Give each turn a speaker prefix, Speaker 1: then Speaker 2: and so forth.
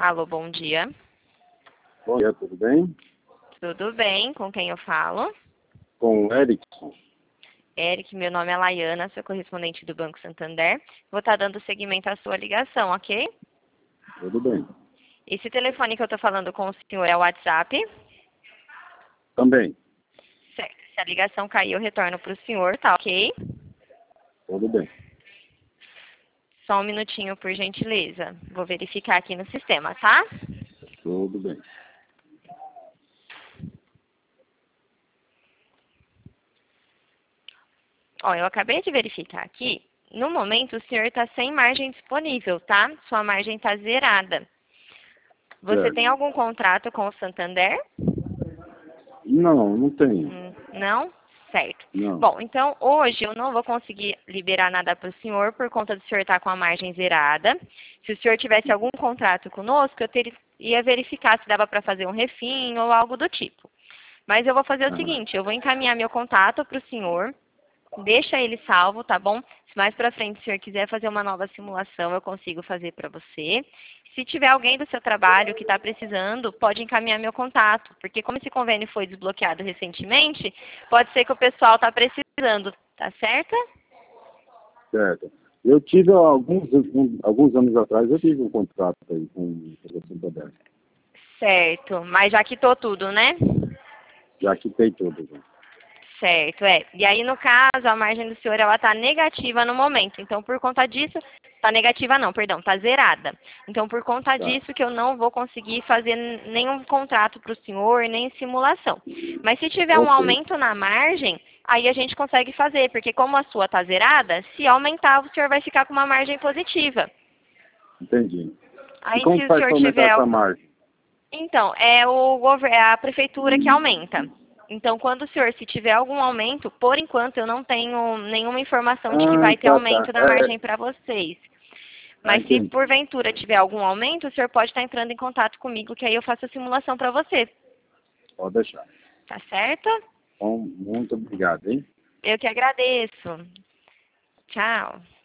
Speaker 1: Alô, bom dia.
Speaker 2: Bom dia, tudo bem?
Speaker 1: Tudo bem? Com quem eu falo?
Speaker 2: Com o Erickson.
Speaker 1: Eric, meu nome é Laiana, sou correspondente do Banco Santander. Vou estar dando seguimento à sua ligação, ok?
Speaker 2: Tudo bem.
Speaker 1: Esse telefone que eu estou falando com o senhor é o WhatsApp?
Speaker 2: Também.
Speaker 1: Certo. Se a ligação cair, eu retorno para o senhor, tá ok?
Speaker 2: Tudo bem.
Speaker 1: Só um minutinho, por gentileza. Vou verificar aqui no sistema, tá?
Speaker 2: Tudo bem.
Speaker 1: Ó, eu acabei de verificar aqui. No momento, o senhor está sem margem disponível, tá? Sua margem está zerada. Você
Speaker 2: Certo.
Speaker 1: tem algum contrato com o Santander?
Speaker 2: Não tenho.
Speaker 1: Não? Certo.
Speaker 2: Não.
Speaker 1: Bom, então hoje eu não vou conseguir liberar nada para o senhor por conta do senhor estar com a margem zerada. Se o senhor tivesse algum contrato conosco, eu ia verificar se dava para fazer um refim ou algo do tipo. Mas eu vou fazer o seguinte, eu vou encaminhar meu contato para o senhor, deixa ele salvo, tá bom? Se mais para frente o senhor quiser fazer uma nova simulação, eu consigo fazer para você. Se tiver alguém do seu trabalho que está precisando, pode encaminhar meu contato, porque como esse convênio foi desbloqueado recentemente, pode ser que o pessoal está precisando, tá certo?
Speaker 2: Certo. Eu tive alguns anos atrás, eu tive um contrato aí com o Santander.
Speaker 1: Certo, mas já quitou tudo, né?
Speaker 2: Já quitei tudo. Já.
Speaker 1: Certo, é. E aí, no caso, a margem do senhor, ela está negativa no momento. Então, por conta disso, está negativa não, perdão, está zerada. Então, por conta
Speaker 2: Tá.
Speaker 1: disso que eu não vou conseguir fazer nenhum contrato para o senhor, nem simulação. Mas se tiver um
Speaker 2: Ok.
Speaker 1: aumento na margem, aí a gente consegue fazer, porque como a sua está zerada, se aumentar, o senhor vai ficar com uma margem positiva.
Speaker 2: Entendi. E
Speaker 1: Aí,
Speaker 2: como
Speaker 1: se o
Speaker 2: faz
Speaker 1: senhor
Speaker 2: para aumentar
Speaker 1: tiver
Speaker 2: essa margem?
Speaker 1: então, é a prefeitura que aumenta. Então, quando o senhor, se tiver algum aumento, por enquanto eu não tenho nenhuma informação de que
Speaker 2: Ah,
Speaker 1: vai ter
Speaker 2: tá.
Speaker 1: aumento da margem para vocês. Mas se
Speaker 2: Entendi.
Speaker 1: porventura tiver algum aumento, o senhor pode estar entrando em contato comigo, que aí eu faço a simulação para você.
Speaker 2: Pode deixar.
Speaker 1: Tá certo?
Speaker 2: Bom, muito obrigado, hein?
Speaker 1: Eu que agradeço. Tchau.